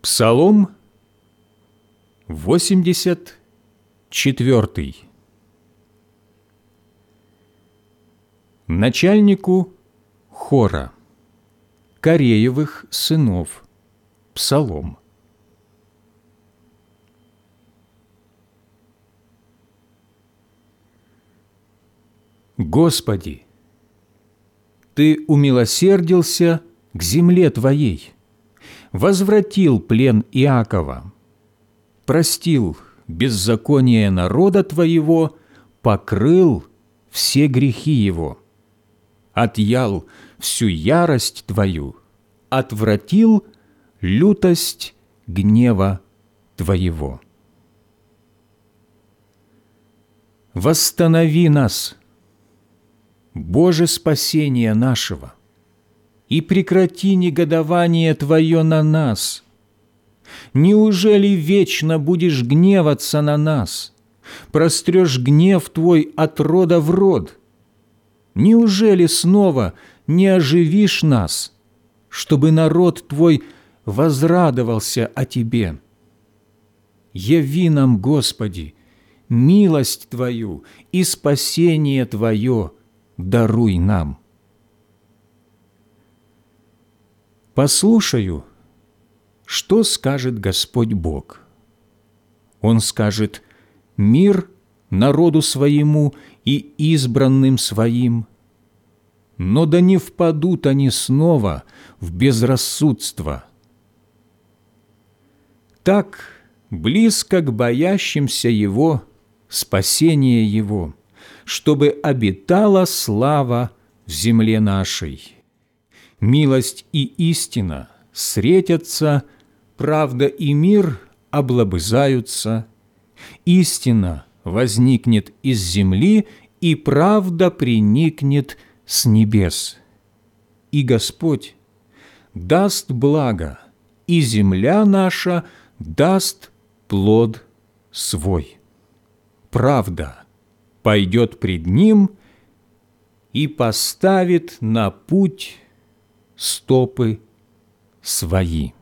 Псалом 84. Начальнику хора Кореевых сынов. Псалом. Господи, Ты умилосердился к земле Твоей, возвратил плен Иакова, простил беззаконие народа Твоего, покрыл все грехи его, отъял всю ярость Твою, отвратил лютость гнева Твоего. Восстанови нас, Боже спасения нашего, и прекрати негодование Твое на нас. Неужели вечно будешь гневаться на нас, прострешь гнев Твой от рода в род? Неужели снова не оживишь нас, чтобы народ Твой возрадовался о Тебе? Яви нам, Господи, милость Твою и спасение Твое даруй нам. Послушаю, что скажет Господь Бог. Он скажет: мир народу своему и избранным своим, но да не впадут они снова в безрассудство. Так близко к боящимся Его спасение Его, чтобы обитала слава в земле нашей. Милость и истина встретятся, правда и мир облобызаются. Истина возникнет из земли, и правда приникнет с небес. И Господь даст благо, и земля наша даст плод свой. Правда пойдет пред Ним и поставит на путь стопы свои.